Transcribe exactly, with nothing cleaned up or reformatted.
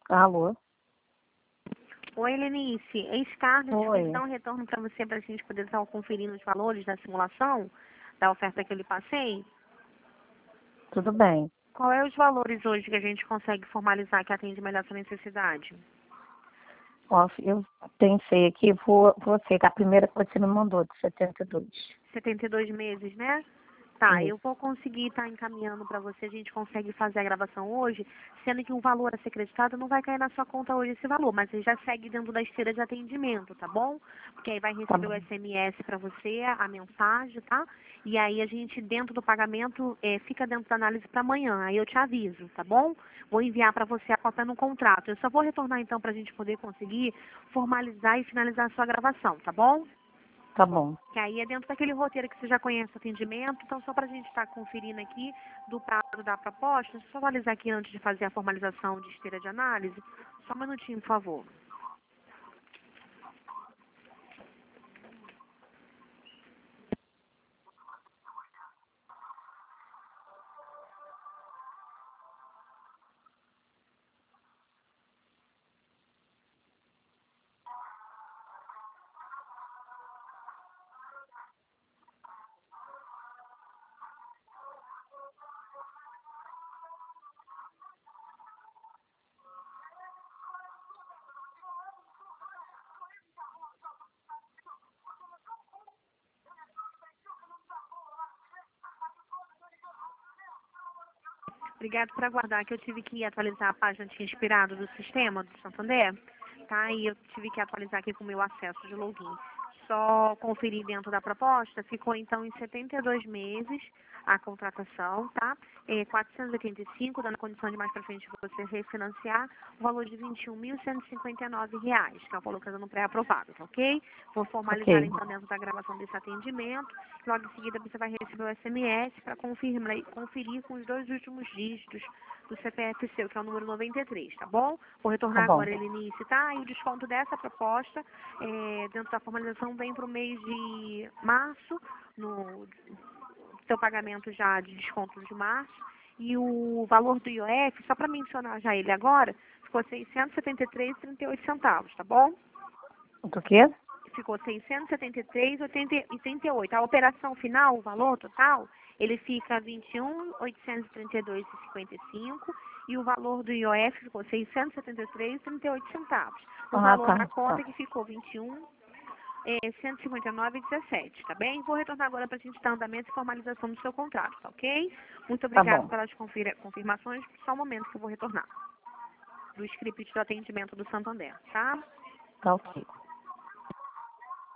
Alô? Oi, Helenice. É Scarlett, Oi. vou dar um retorno para você para a gente poder estar conferindo os valores da simulação, da oferta que eu lhe passei. Tudo bem. Qual é os valores hoje que a gente consegue formalizar que atende melhor a sua necessidade? Ó, eu pensei aqui, vou, você, que a primeira que você me mandou, de setenta e dois. setenta e dois meses, né? Tá, Isso. eu vou conseguir estar encaminhando para você, a gente consegue fazer a gravação hoje, sendo que um valor a ser creditado não vai cair na sua conta hoje esse valor, mas ele já segue dentro da esteira de atendimento, tá bom? Porque aí vai Tá receber o bom. S M S para você, a mensagem, tá? E aí a gente, dentro do pagamento, é, fica dentro da análise para amanhã, aí eu te aviso, tá bom? Vou enviar para você a cópia no contrato. Eu só vou retornar então para a gente poder conseguir formalizar e finalizar a sua gravação, tá bom? Tá bom. Que aí é dentro daquele roteiro que você já conhece o atendimento, então só para a gente estar conferindo aqui do prazo da proposta, deixa eu só atualizar aqui antes de fazer a formalização de esteira de análise. Só um minutinho, por favor. Obrigado por aguardar, que eu tive que atualizar a página de inspirado do sistema do Santander, tá? E eu tive que atualizar aqui com o meu acesso de login. Só conferir dentro da proposta, ficou então em setenta e dois meses a contratação, tá? É quatrocentos e oitenta e cinco, dando condição de mais para frente você refinanciar, o valor de vinte e um mil cento e cinquenta e nove reais, que é o valor que está no pré-aprovado, tá ok? Vou formalizar Ok. então dentro da gravação desse atendimento, logo em seguida você vai receber o S M S para confirmar, conferir com os dois últimos dígitos do C P F seu, que é o número noventa e três, tá bom? Vou Tá retornar bom. agora ele início, tá? E o desconto dessa proposta, é, dentro da formalização, vem para o mês de março, no seu pagamento já de desconto de março. E o valor do I O F, só para mencionar já ele agora, ficou seiscentos e setenta e três reais e trinta e oito centavos, tá bom? Do quê? Ficou seiscentos e setenta e três reais e trinta e oito centavos. A operação final, o valor total, ele fica vinte e um mil oitocentos e trinta e dois reais e cinquenta e cinco centavos e o valor do I O F ficou seiscentos e setenta e três reais e trinta e oito centavos. O Ah, valor tá. na conta Tá, que ficou vinte e um, é, cento e cinquenta e nove reais e dezessete centavos, tá bem? Vou retornar agora para a gente dar andamento e formalização do seu contrato, tá ok? Muito tá obrigada bom. pelas confira- confirmações. Só um momento que eu vou retornar do script do atendimento do Santander, tá? Tá ok.